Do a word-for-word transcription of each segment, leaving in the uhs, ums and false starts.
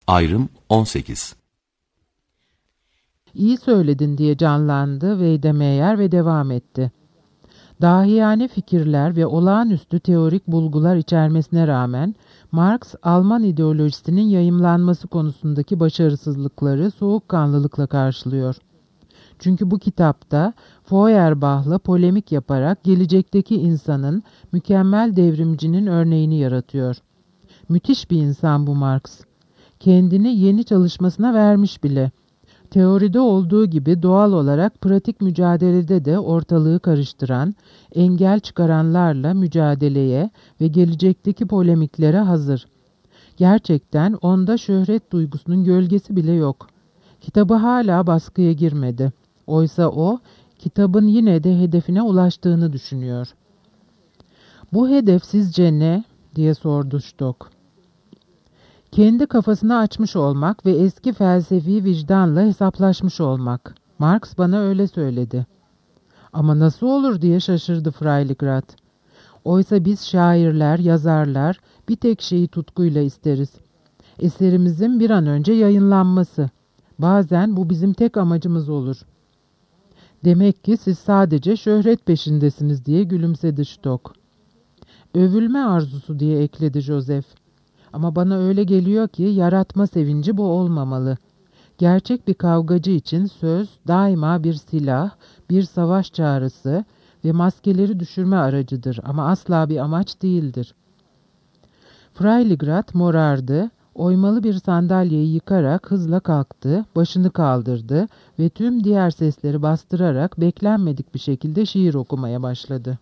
Ayrım on sekiz. İyi söyledin diye canlandı Weidemeyer ve devam etti. Dahiyane fikirler ve olağanüstü teorik bulgular içermesine rağmen Marx, Alman ideolojisinin yayımlanması konusundaki başarısızlıkları soğukkanlılıkla karşılıyor. Çünkü bu kitapta Feuerbach'la polemik yaparak gelecekteki insanın mükemmel devrimcinin örneğini yaratıyor. Müthiş bir insan bu Marx. Kendini yeni çalışmasına vermiş bile. Teoride olduğu gibi doğal olarak pratik mücadelede de ortalığı karıştıran, engel çıkaranlarla mücadeleye ve gelecekteki polemiklere hazır. Gerçekten onda şöhret duygusunun gölgesi bile yok. Kitabı hala baskıya girmedi. Oysa o, kitabın yine de hedefine ulaştığını düşünüyor. "Bu hedef sizce ne?" diye sordu Stock. Kendi kafasını açmış olmak ve eski felsefi vicdanla hesaplaşmış olmak. Marx bana öyle söyledi. Ama nasıl olur diye şaşırdı Freiligrath. Oysa biz şairler, yazarlar bir tek şeyi tutkuyla isteriz. Eserimizin bir an önce yayınlanması. Bazen bu bizim tek amacımız olur. Demek ki siz sadece şöhret peşindesiniz diye gülümsedi Stock. Övülme arzusu diye ekledi Joseph. Ama bana öyle geliyor ki yaratma sevinci bu olmamalı. Gerçek bir kavgacı için söz daima bir silah, bir savaş çağrısı ve maskeleri düşürme aracıdır ama asla bir amaç değildir. Freiligrath morardı, oymalı bir sandalyeyi yıkarak hızla kalktı, başını kaldırdı ve tüm diğer sesleri bastırarak beklenmedik bir şekilde şiir okumaya başladı.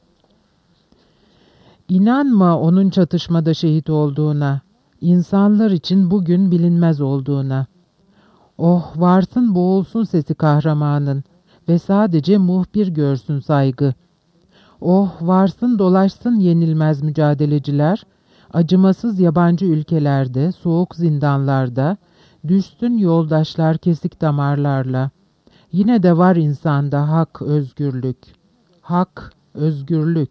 "İnanma onun çatışmada şehit olduğuna, insanlar için bugün bilinmez olduğuna. Oh, varsın boğulsun sesi kahramanın ve sadece muhbir görsün saygı. Oh, varsın dolaşsın yenilmez mücadeleciler, acımasız yabancı ülkelerde, soğuk zindanlarda, düşsün yoldaşlar kesik damarlarla. Yine de var insanda hak, özgürlük. Hak, özgürlük."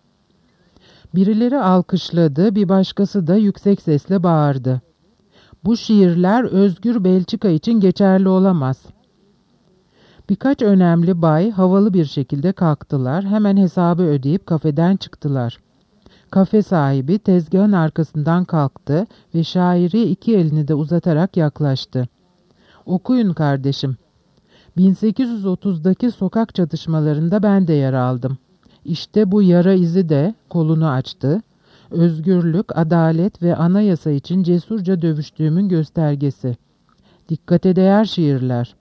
Birileri alkışladı, bir başkası da yüksek sesle bağırdı. "Bu şiirler özgür Belçika için geçerli olamaz." Birkaç önemli bay havalı bir şekilde kalktılar, hemen hesabı ödeyip kafeden çıktılar. Kafe sahibi tezgahın arkasından kalktı ve şairi iki elini de uzatarak yaklaştı. "Okuyun kardeşim. bin sekiz yüz otuzdaki sokak çatışmalarında ben de yer aldım. İşte bu yara izi de," kolunu açtı, "özgürlük, adalet ve anayasa için cesurca dövüştüğümün göstergesi. Dikkate değer şiirler."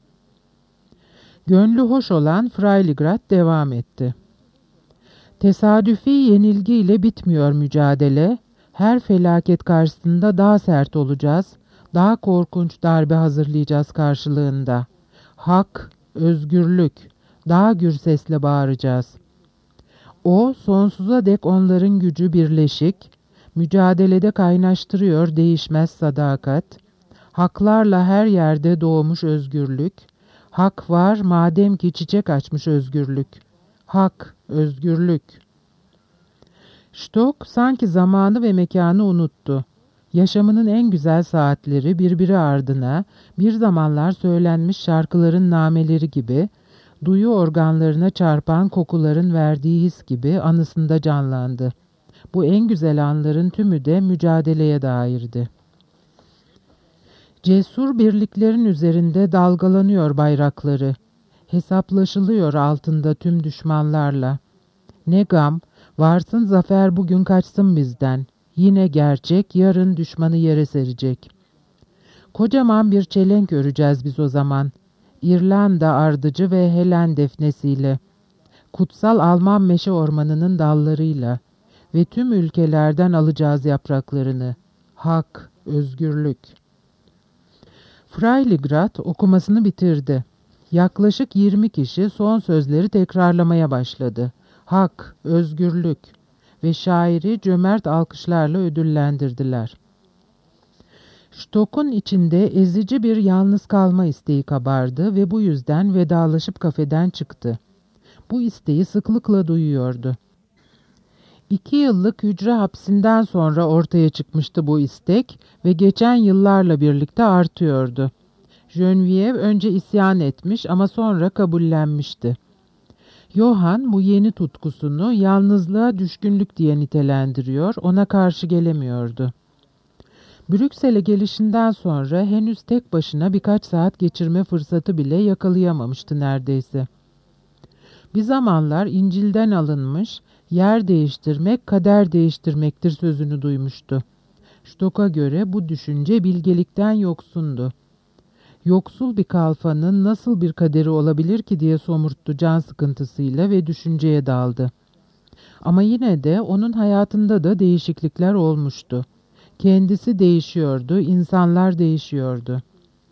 Gönlü hoş olan Freiligrath devam etti. "Tesadüfi yenilgiyle bitmiyor mücadele. Her felaket karşısında daha sert olacağız, daha korkunç darbe hazırlayacağız karşılığında. Hak, özgürlük, daha gür sesle bağıracağız. O, sonsuza dek onların gücü birleşik, mücadelede kaynaştırıyor değişmez sadakat. Haklarla her yerde doğmuş özgürlük. Hak var madem ki çiçek açmış özgürlük. Hak, özgürlük." Stock sanki zamanı ve mekanı unuttu. Yaşamının en güzel saatleri birbiri ardına, bir zamanlar söylenmiş şarkıların nameleri gibi, duyu organlarına çarpan kokuların verdiği his gibi anısında canlandı. Bu en güzel anların tümü de mücadeleye dairdi. Cesur birliklerin üzerinde dalgalanıyor bayrakları. Hesaplaşılıyor altında tüm düşmanlarla. Ne gam, varsın zafer bugün kaçsın bizden. Yine gerçek, yarın düşmanı yere serecek. Kocaman bir çelenk öreceğiz biz o zaman. İrlanda ardıcı ve Helen defnesiyle. Kutsal Alman meşe ormanının dallarıyla. Ve tüm ülkelerden alacağız yapraklarını. Hak, özgürlük. Freiligrath okumasını bitirdi. Yaklaşık yirmi kişi son sözleri tekrarlamaya başladı. Hak, özgürlük ve şairi cömert alkışlarla ödüllendirdiler. Stock'un içinde ezici bir yalnız kalma isteği kabardı ve bu yüzden vedalaşıp kafeden çıktı. Bu isteği sıklıkla duyuyordu. İki yıllık hücre hapsinden sonra ortaya çıkmıştı bu istek ve geçen yıllarla birlikte artıyordu. Geneviève önce isyan etmiş ama sonra kabullenmişti. Johann bu yeni tutkusunu yalnızlığa düşkünlük diye nitelendiriyor, ona karşı gelemiyordu. Brüksel'e gelişinden sonra henüz tek başına birkaç saat geçirme fırsatı bile yakalayamamıştı neredeyse. Bir zamanlar İncil'den alınmış, yer değiştirmek kader değiştirmektir sözünü duymuştu. Stock'a göre bu düşünce bilgelikten yoksundu. Yoksul bir kalfanın nasıl bir kaderi olabilir ki diye somurttu can sıkıntısıyla ve düşünceye daldı. Ama yine de onun hayatında da değişiklikler olmuştu. Kendisi değişiyordu, insanlar değişiyordu.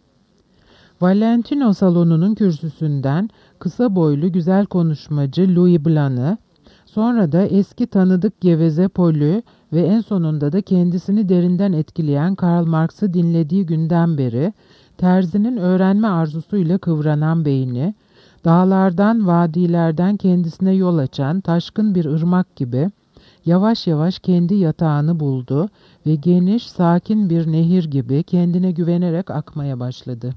Valentino salonunun kürsüsünden kısa boylu güzel konuşmacı Louis Blanc'ı, sonra da eski tanıdık geveze Paul'ü ve en sonunda da kendisini derinden etkileyen Karl Marx'ı dinlediği günden beri terzinin öğrenme arzusuyla kıvranan beyni, dağlardan, vadilerden kendisine yol açan taşkın bir ırmak gibi yavaş yavaş kendi yatağını buldu ve geniş, sakin bir nehir gibi kendine güvenerek akmaya başladı.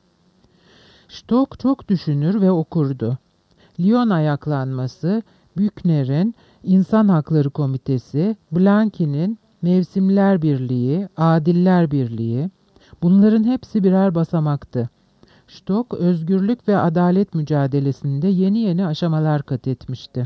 Stock çok düşünür ve okurdu. Lyon ayaklanması, Büchner'in İnsan Hakları Komitesi, Blanqui'nin Mevsimler Birliği, Adiller Birliği, bunların hepsi birer basamaktı. Stock, özgürlük ve adalet mücadelesinde yeni yeni aşamalar kat etmişti.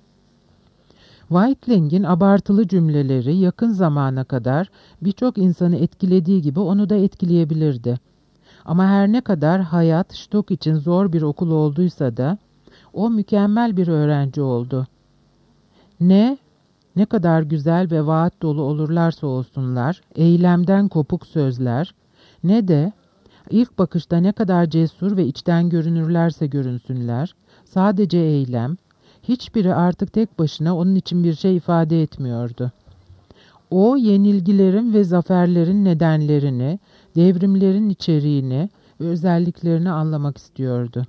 Weitling'in abartılı cümleleri yakın zamana kadar birçok insanı etkilediği gibi onu da etkileyebilirdi. Ama her ne kadar hayat Stock için zor bir okul olduysa da o mükemmel bir öğrenci oldu. Ne, ne kadar güzel ve vaat dolu olurlarsa olsunlar, eylemden kopuk sözler, ne de ilk bakışta ne kadar cesur ve içten görünürlerse görünsünler, sadece eylem, hiçbiri artık tek başına onun için bir şey ifade etmiyordu. O, yenilgilerin ve zaferlerin nedenlerini, devrimlerin içeriğini ve özelliklerini anlamak istiyordu.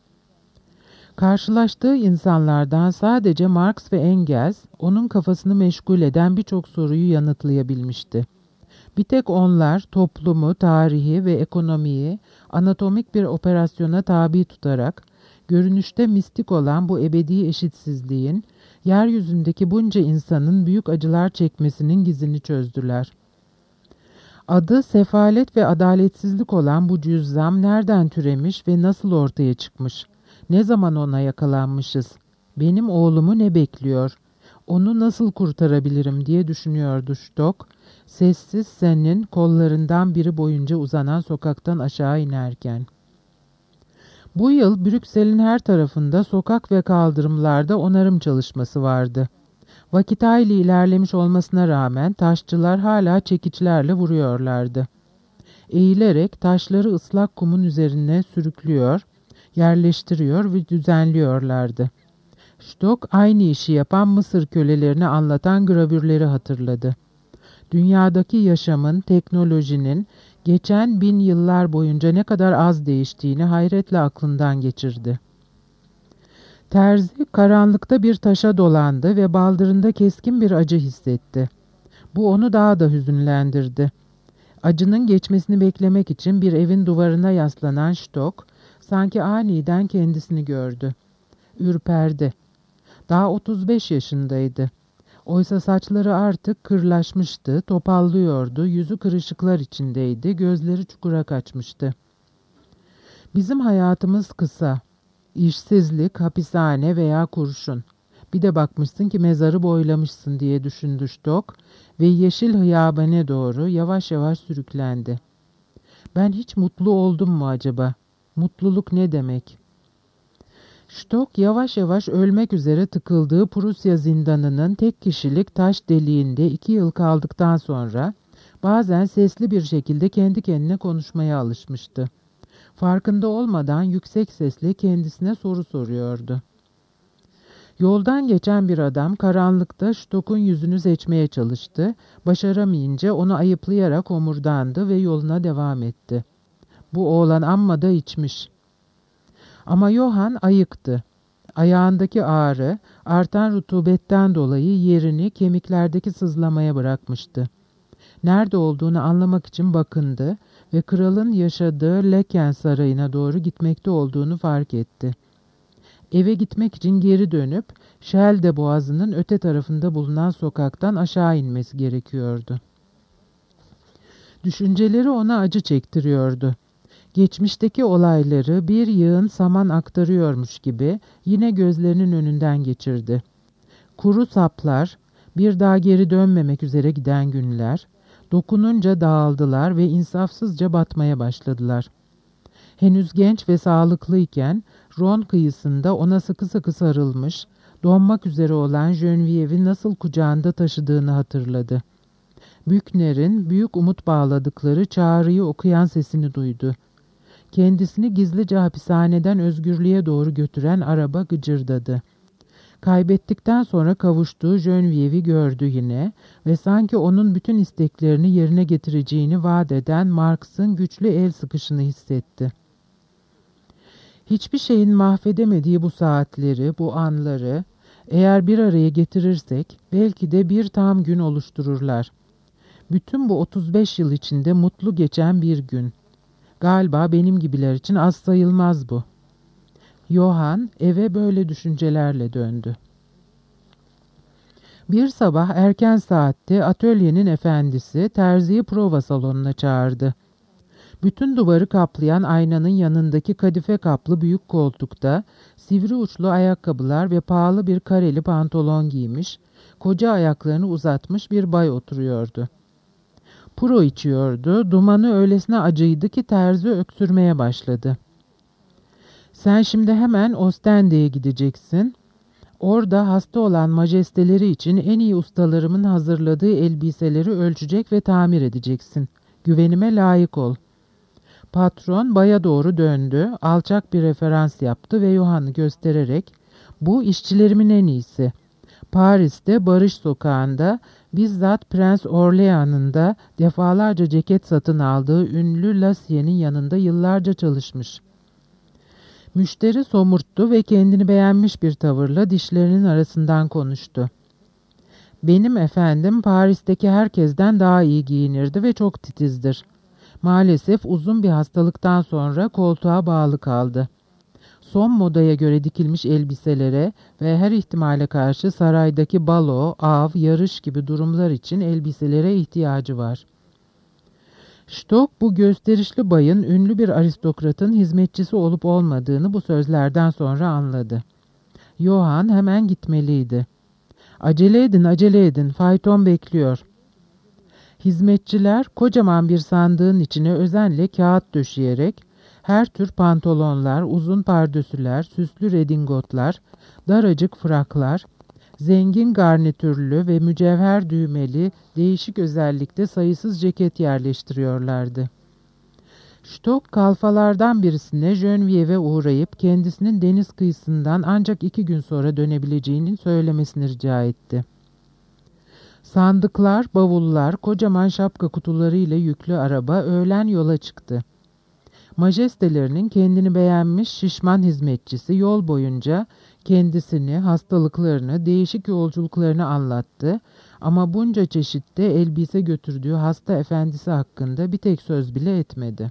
Karşılaştığı insanlardan sadece Marx ve Engels, onun kafasını meşgul eden birçok soruyu yanıtlayabilmişti. Bir tek onlar toplumu, tarihi ve ekonomiyi anatomik bir operasyona tabi tutarak, görünüşte mistik olan bu ebedi eşitsizliğin, yeryüzündeki bunca insanın büyük acılar çekmesinin gizini çözdüler. Adı sefalet ve adaletsizlik olan bu cüzzam nereden türemiş ve nasıl ortaya çıkmış? Ne zaman ona yakalanmışız? Benim oğlumu ne bekliyor? Onu nasıl kurtarabilirim diye düşünüyordu Stock, sessiz senin kollarından biri boyunca uzanan sokaktan aşağı inerken. Bu yıl Brüksel'in her tarafında sokak ve kaldırımlarda onarım çalışması vardı. Vakit hayli ilerlemiş olmasına rağmen taşçılar hala çekiçlerle vuruyorlardı. Eğilerek taşları ıslak kumun üzerine sürüklüyor, yerleştiriyor ve düzenliyorlardı. Stock aynı işi yapan Mısır kölelerini anlatan gravürleri hatırladı. Dünyadaki yaşamın, teknolojinin geçen bin yıllar boyunca ne kadar az değiştiğini hayretle aklından geçirdi. Terzi karanlıkta bir taşa dolandı ve baldırında keskin bir acı hissetti. Bu onu daha da hüzünlendirdi. Acının geçmesini beklemek için bir evin duvarına yaslanan Stock, sanki aniden kendisini gördü. Ürperdi. Daha otuz beş yaşındaydı. Oysa saçları artık kırlaşmıştı, topallıyordu, yüzü kırışıklar içindeydi, gözleri çukura kaçmıştı. Bizim hayatımız kısa. İşsizlik, hapishane veya kurşun. Bir de bakmışsın ki mezarı boylamışsın diye düşündü Stock ve yeşil hıyabane doğru yavaş yavaş sürüklendi. Ben hiç mutlu oldum mu acaba? Mutluluk ne demek? Stock yavaş yavaş ölmek üzere tıkıldığı Prusya zindanının tek kişilik taş deliğinde iki yıl kaldıktan sonra bazen sesli bir şekilde kendi kendine konuşmaya alışmıştı. Farkında olmadan yüksek sesle kendisine soru soruyordu. Yoldan geçen bir adam karanlıkta Stock'un yüzünü seçmeye çalıştı. Başaramayınca onu ayıplayarak omurdandı ve yoluna devam etti. Bu oğlan amma da içmiş. Ama Johann ayıktı. Ayağındaki ağrı, artan rutubetten dolayı yerini kemiklerdeki sızlamaya bırakmıştı. Nerede olduğunu anlamak için bakındı ve kralın yaşadığı Leken sarayına doğru gitmekte olduğunu fark etti. Eve gitmek için geri dönüp Şelde Boğazı'nın öte tarafında bulunan sokaktan aşağı inmesi gerekiyordu. Düşünceleri ona acı çektiriyordu. Geçmişteki olayları bir yığın saman aktarıyormuş gibi yine gözlerinin önünden geçirdi. Kuru saplar, bir daha geri dönmemek üzere giden günler, dokununca dağıldılar ve insafsızca batmaya başladılar. Henüz genç ve sağlıklıyken Ron kıyısında ona sıkı sıkı sarılmış, donmak üzere olan Genevieve'i nasıl kucağında taşıdığını hatırladı. Büchner'in büyük umut bağladıkları çağrıyı okuyan sesini duydu. Kendisini gizlice hapishaneden özgürlüğe doğru götüren araba gıcırdadı. Kaybettikten sonra kavuştuğu Genevieve'i gördü yine ve sanki onun bütün isteklerini yerine getireceğini vaat eden Marx'ın güçlü el sıkışını hissetti. Hiçbir şeyin mahvedemediği bu saatleri, bu anları eğer bir araya getirirsek belki de bir tam gün oluştururlar. Bütün bu otuz beş yıl içinde mutlu geçen bir gün. Galiba benim gibiler için az sayılmaz bu. Johann eve böyle düşüncelerle döndü. Bir sabah erken saatte atölyenin efendisi terziyi prova salonuna çağırdı. Bütün duvarı kaplayan aynanın yanındaki kadife kaplı büyük koltukta sivri uçlu ayakkabılar ve pahalı bir kareli pantolon giymiş, koca ayaklarını uzatmış bir bay oturuyordu. Puro içiyordu, dumanı öylesine acıydı ki terzi öksürmeye başladı. "Sen şimdi hemen Ostende'ye gideceksin. Orada hasta olan majesteleri için en iyi ustalarımın hazırladığı elbiseleri ölçecek ve tamir edeceksin. Güvenime layık ol." Patron baya doğru döndü, alçak bir referans yaptı ve Johann'ı göstererek "Bu işçilerimin en iyisi. Paris'te Barış Sokağı'nda bizzat Prens Orleans'ın da defalarca ceket satın aldığı ünlü Lassie'nin yanında yıllarca çalışmış." Müşteri somurttu ve kendini beğenmiş bir tavırla dişlerinin arasından konuştu. "Benim efendim Paris'teki herkesten daha iyi giyinirdi ve çok titizdir. Maalesef uzun bir hastalıktan sonra koltuğa bağlı kaldı. Son modaya göre dikilmiş elbiselere ve her ihtimale karşı saraydaki balo, av, yarış gibi durumlar için elbiselere ihtiyacı var." Stock bu gösterişli bayın ünlü bir aristokratın hizmetçisi olup olmadığını bu sözlerden sonra anladı. Johann hemen gitmeliydi. "Acele edin, acele edin, fayton bekliyor." Hizmetçiler kocaman bir sandığın içine özenle kağıt döşeyerek her tür pantolonlar, uzun pardösüler, süslü redingotlar, daracık fraklar, zengin garnitürlü ve mücevher düğmeli değişik özellikte sayısız ceket yerleştiriyorlardı. Stock kalfalardan birisine Genevieve'e uğrayıp kendisinin deniz kıyısından ancak iki gün sonra dönebileceğini söylemesini rica etti. Sandıklar, bavullar, kocaman şapka kutularıyla yüklü araba öğlen yola çıktı. Majestelerinin kendini beğenmiş şişman hizmetçisi yol boyunca kendisini, hastalıklarını, değişik yolculuklarını anlattı ama bunca çeşitte elbise götürdüğü hasta efendisi hakkında bir tek söz bile etmedi.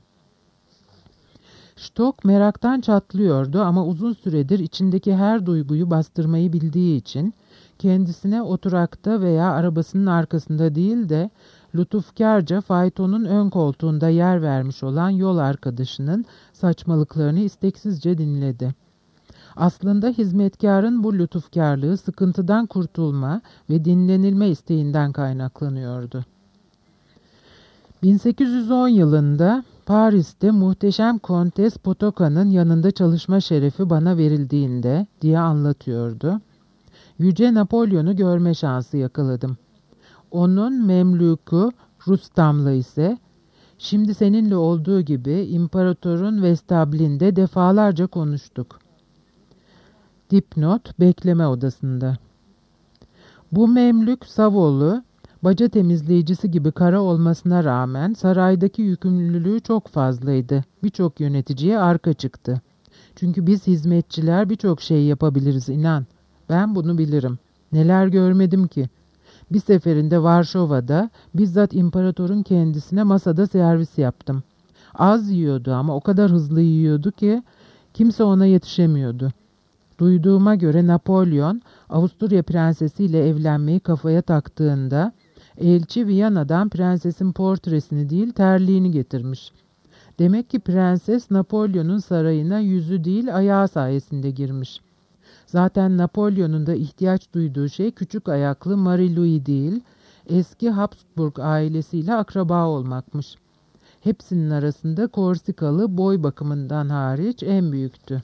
Stock meraktan çatlıyordu ama uzun süredir içindeki her duyguyu bastırmayı bildiği için kendisine oturakta veya arabasının arkasında değil de lütufkarca faytonun ön koltuğunda yer vermiş olan yol arkadaşının saçmalıklarını isteksizce dinledi. Aslında hizmetkarın bu lütufkarlığı sıkıntıdan kurtulma ve dinlenilme isteğinden kaynaklanıyordu. bin sekiz yüz on yılında Paris'te muhteşem Kontes Potoca'nın yanında çalışma şerefi bana verildiğinde diye anlatıyordu. Yüce Napolyon'u görme şansı yakaladım. Onun memluku Rustam'la ise şimdi seninle olduğu gibi imparatorun vestablinde defalarca konuştuk. Dipnot bekleme odasında. Bu memlük Savolu, baca temizleyicisi gibi kara olmasına rağmen saraydaki yükümlülüğü çok fazlaydı. Birçok yöneticiye arka çıktı. Çünkü biz hizmetçiler birçok şey yapabiliriz, inan. Ben bunu bilirim. Neler görmedim ki. Bir seferinde Varşova'da bizzat imparatorun kendisine masada servis yaptım. Az yiyordu ama o kadar hızlı yiyordu ki kimse ona yetişemiyordu. Duyduğuma göre Napolyon, Avusturya prensesiyle evlenmeyi kafaya taktığında elçi Viyana'dan prensesin portresini değil terliğini getirmiş. Demek ki prenses Napolyon'un sarayına yüzü değil ayağı sayesinde girmiş. Zaten Napolyon'un da ihtiyaç duyduğu şey küçük ayaklı Marie Louis değil, eski Habsburg ailesiyle akraba olmakmış. Hepsinin arasında Korsikalı boy bakımından hariç en büyüktü.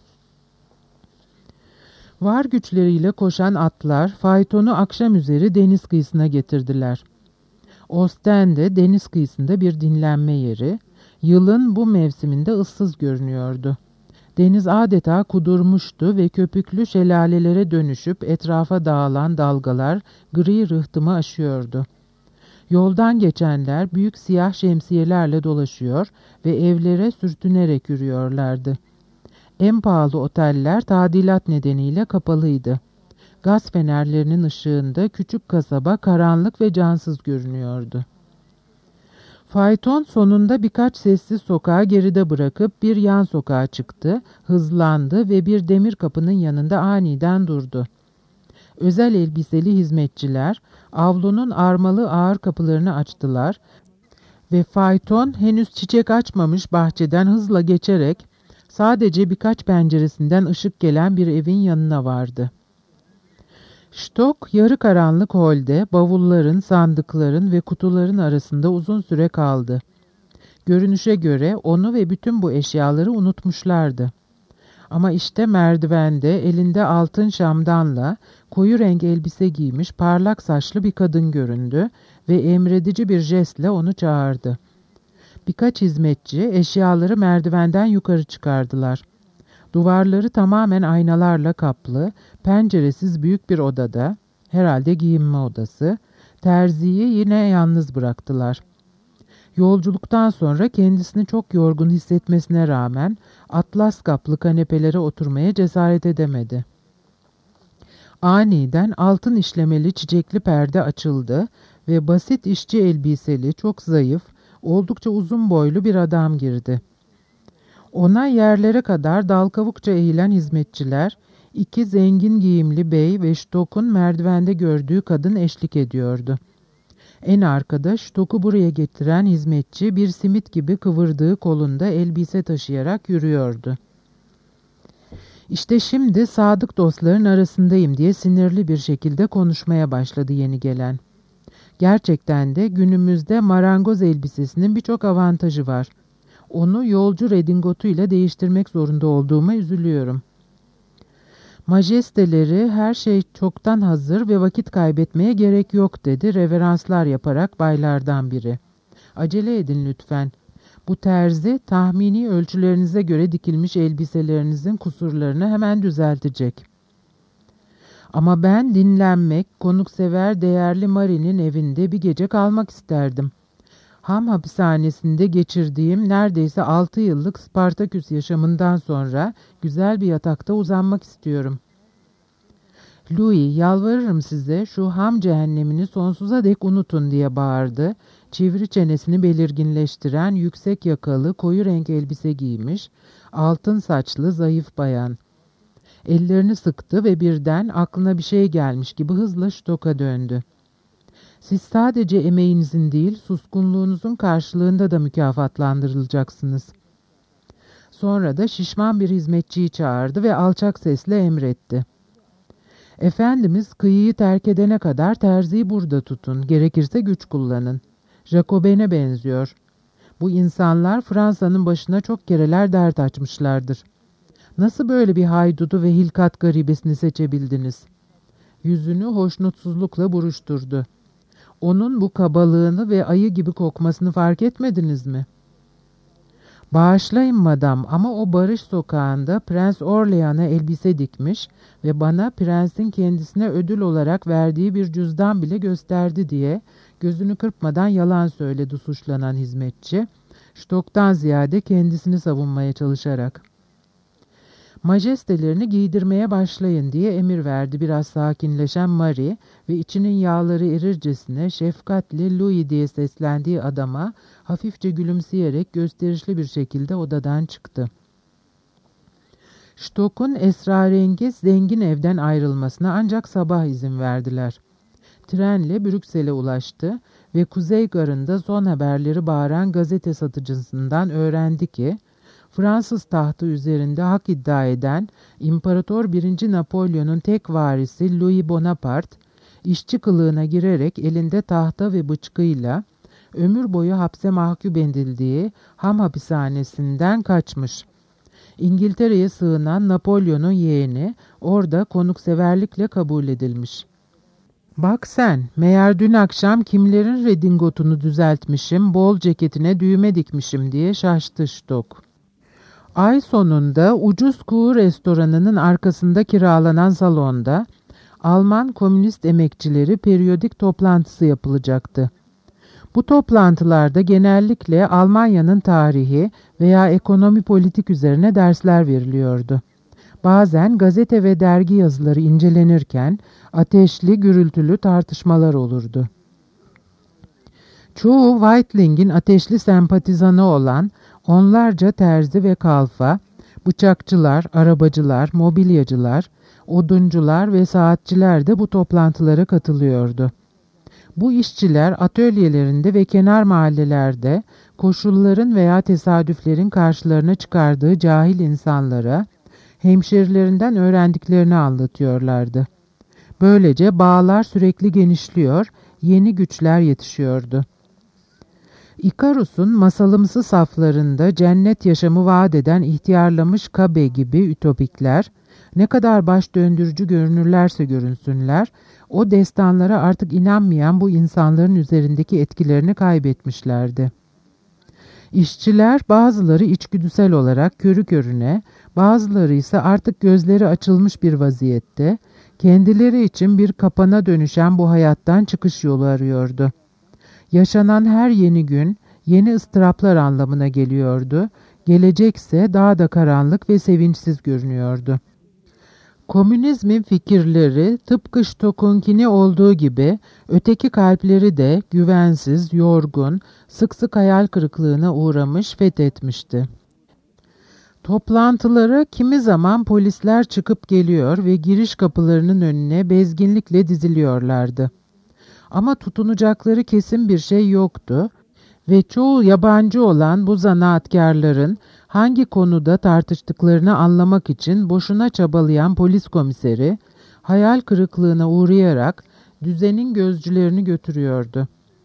Var güçleriyle koşan atlar faytonu akşam üzeri deniz kıyısına getirdiler. Ostende deniz kıyısında bir dinlenme yeri, yılın bu mevsiminde ıssız görünüyordu. Deniz adeta kudurmuştu ve köpüklü şelalelere dönüşüp etrafa dağılan dalgalar gri rıhtımı aşıyordu. Yoldan geçenler büyük siyah şemsiyelerle dolaşıyor ve evlere sürtünerek yürüyorlardı. En pahalı oteller tadilat nedeniyle kapalıydı. Gaz fenerlerinin ışığında küçük kasaba karanlık ve cansız görünüyordu. Fayton sonunda birkaç sessiz sokağı geride bırakıp bir yan sokağa çıktı, hızlandı ve bir demir kapının yanında aniden durdu. Özel elbiseli hizmetçiler avlunun armalı ağır kapılarını açtılar ve fayton henüz çiçek açmamış bahçeden hızla geçerek sadece birkaç penceresinden ışık gelen bir evin yanına vardı. Ştok yarı karanlık holde bavulların, sandıkların ve kutuların arasında uzun süre kaldı. Görünüşe göre onu ve bütün bu eşyaları unutmuşlardı. Ama işte merdivende elinde altın şamdanla koyu renk elbise giymiş parlak saçlı bir kadın göründü ve emredici bir jestle onu çağırdı. Birkaç hizmetçi eşyaları merdivenden yukarı çıkardılar. Duvarları tamamen aynalarla kaplı, penceresiz büyük bir odada, herhalde giyinme odası, terziyi yine yalnız bıraktılar. Yolculuktan sonra kendisini çok yorgun hissetmesine rağmen atlas kaplı kanepelere oturmaya cesaret edemedi. Aniden altın işlemeli çiçekli perde açıldı ve basit işçi elbiseli, çok zayıf, oldukça uzun boylu bir adam girdi. Ona yerlere kadar dal kavukça eğilen hizmetçiler, iki zengin giyimli bey ve Stock'un merdivende gördüğü kadın eşlik ediyordu. En arkada Stock'u buraya getiren hizmetçi bir simit gibi kıvırdığı kolunda elbise taşıyarak yürüyordu. İşte şimdi sadık dostların arasındayım diye sinirli bir şekilde konuşmaya başladı yeni gelen. Gerçekten de günümüzde marangoz elbisesinin birçok avantajı var. Onu yolcu redingotu ile değiştirmek zorunda olduğuma üzülüyorum. Majesteleri her şey çoktan hazır ve vakit kaybetmeye gerek yok dedi reveranslar yaparak baylardan biri. Acele edin lütfen. Bu terzi tahmini ölçülerinize göre dikilmiş elbiselerinizin kusurlarını hemen düzeltecek. Ama ben dinlenmek, konuksever değerli Marie'nin evinde bir gece kalmak isterdim. Ham hapishanesinde geçirdiğim neredeyse altı yıllık Spartaküs yaşamından sonra güzel bir yatakta uzanmak istiyorum. Louis, yalvarırım size şu ham cehennemini sonsuza dek unutun diye bağırdı. Çivri çenesini belirginleştiren yüksek yakalı koyu renk elbise giymiş, altın saçlı zayıf bayan. Ellerini sıktı ve birden aklına bir şey gelmiş gibi hızla Stock'a döndü. Siz sadece emeğinizin değil, suskunluğunuzun karşılığında da mükafatlandırılacaksınız. Sonra da şişman bir hizmetçiyi çağırdı ve alçak sesle emretti. Efendimiz kıyıyı terk edene kadar terziyi burada tutun, gerekirse güç kullanın. Jacobin'e benziyor. Bu insanlar Fransa'nın başına çok kereler dert açmışlardır. Nasıl böyle bir haydudu ve hilkat garibesini seçebildiniz? Yüzünü hoşnutsuzlukla buruşturdu. Onun bu kabalığını ve ayı gibi kokmasını fark etmediniz mi? Bağışlayın madam ama o Barış Sokağı'nda Prens Orlean'a elbise dikmiş ve bana prensin kendisine ödül olarak verdiği bir cüzdan bile gösterdi diye gözünü kırpmadan yalan söyledi suçlanan hizmetçi, Stock'tan ziyade kendisini savunmaya çalışarak. Majestelerini giydirmeye başlayın diye emir verdi biraz sakinleşen Marie ve içinin yağları erircesine şefkatle Louis diye seslendiği adama hafifçe gülümseyerek gösterişli bir şekilde odadan çıktı. Stock'un esrarengiz zengin evden ayrılmasına ancak sabah izin verdiler. Trenle Brüksel'e ulaştı ve Kuzey Garı'nda son haberleri bağıran gazete satıcısından öğrendi ki, Fransız tahtı üzerinde hak iddia eden İmparator birinci. Napolyon'un tek varisi Louis Bonaparte, işçi kılığına girerek elinde tahta ve bıçkıyla ömür boyu hapse mahkum edildiği Ham hapishanesinden kaçmış. İngiltere'ye sığınan Napolyon'un yeğeni orada konukseverlikle kabul edilmiş. Bak sen, meğer dün akşam kimlerin redingotunu düzeltmişim, bol ceketine düğme dikmişim diye şaştı Stock. Ay sonunda ucuz kuğu restoranının arkasında kiralanan salonda Alman komünist emekçileri periyodik toplantısı yapılacaktı. Bu toplantılarda genellikle Almanya'nın tarihi veya ekonomi politik üzerine dersler veriliyordu. Bazen gazete ve dergi yazıları incelenirken ateşli, gürültülü tartışmalar olurdu. Çoğu Weitling'in ateşli sempatizanı olan onlarca terzi ve kalfa, bıçakçılar, arabacılar, mobilyacılar, oduncular ve saatçiler de bu toplantılara katılıyordu. Bu işçiler atölyelerinde ve kenar mahallelerde koşulların veya tesadüflerin karşılarına çıkardığı cahil insanlara hemşerilerinden öğrendiklerini anlatıyorlardı. Böylece bağlar sürekli genişliyor, yeni güçler yetişiyordu. İkarus'un masalımsı saflarında cennet yaşamı vaat eden ihtiyarlamış Kabe gibi ütopikler, ne kadar baş döndürücü görünürlerse görünsünler, o destanlara artık inanmayan bu insanların üzerindeki etkilerini kaybetmişlerdi. İşçiler bazıları içgüdüsel olarak körü körüne, bazıları ise artık gözleri açılmış bir vaziyette, kendileri için bir kapana dönüşen bu hayattan çıkış yolu arıyordu. Yaşanan her yeni gün, yeni ıstıraplar anlamına geliyordu, gelecekse daha da karanlık ve sevinçsiz görünüyordu. Komünizmin fikirleri tıpkı Stock'unkini olduğu gibi öteki kalpleri de güvensiz, yorgun, sık sık hayal kırıklığına uğramış, fethetmişti. Toplantılara kimi zaman polisler çıkıp geliyor ve giriş kapılarının önüne bezginlikle diziliyorlardı. Ama tutunacakları kesin bir şey yoktu ve çoğu yabancı olan bu zanaatkarların hangi konuda tartıştıklarını anlamak için boşuna çabalayan polis komiseri, hayal kırıklığına uğrayarak düzenin gözcülerini götürüyordu.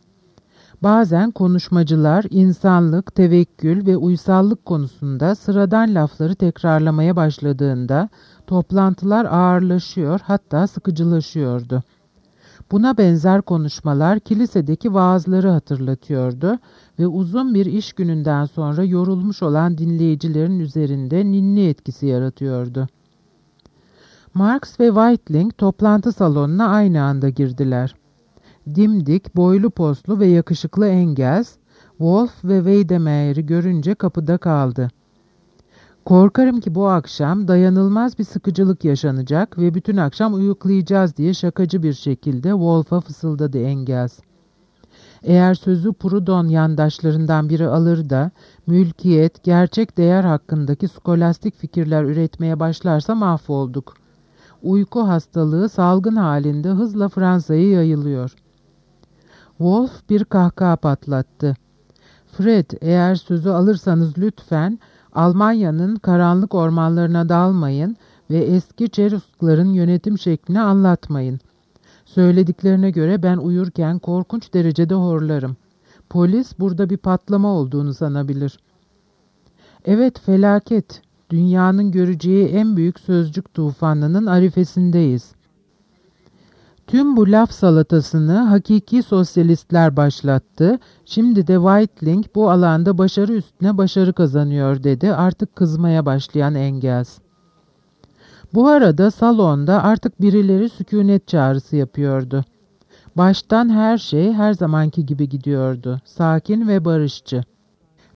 Bazen konuşmacılar insanlık, tevekkül ve uysallık konusunda sıradan lafları tekrarlamaya başladığında toplantılar ağırlaşıyor, hatta sıkıcılaşıyordu. Buna benzer konuşmalar kilisedeki vaazları hatırlatıyordu ve uzun bir iş gününden sonra yorulmuş olan dinleyicilerin üzerinde ninni etkisi yaratıyordu. Marx ve Weitling toplantı salonuna aynı anda girdiler. Dimdik, boylu poslu ve yakışıklı Engels, Wolf ve Weidemeyer'i görünce kapıda kaldı. "Korkarım ki bu akşam dayanılmaz bir sıkıcılık yaşanacak ve bütün akşam uyuklayacağız" diye şakacı bir şekilde Wolf'a fısıldadı Engels. Eğer sözü Proudhon yandaşlarından biri alır da mülkiyet, gerçek değer hakkındaki skolastik fikirler üretmeye başlarsa mahvolduk. Uyku hastalığı salgın halinde hızla Fransa'ya yayılıyor. Wolf bir kahkaha patlattı. "Fred, eğer sözü alırsanız lütfen Almanya'nın karanlık ormanlarına dalmayın ve eski Çeruskların yönetim şeklini anlatmayın. Söylediklerine göre ben uyurken korkunç derecede horlarım. Polis burada bir patlama olduğunu sanabilir." "Evet, felaket. Dünyanın göreceği en büyük sözcük tufanının arifesindeyiz." Tüm bu laf salatasını hakiki sosyalistler başlattı. Şimdi de Weitling bu alanda başarı üstüne başarı kazanıyor dedi artık kızmaya başlayan Engels. Bu arada salonda artık birileri sükunet çağrısı yapıyordu. Baştan her şey her zamanki gibi gidiyordu. Sakin ve barışçı.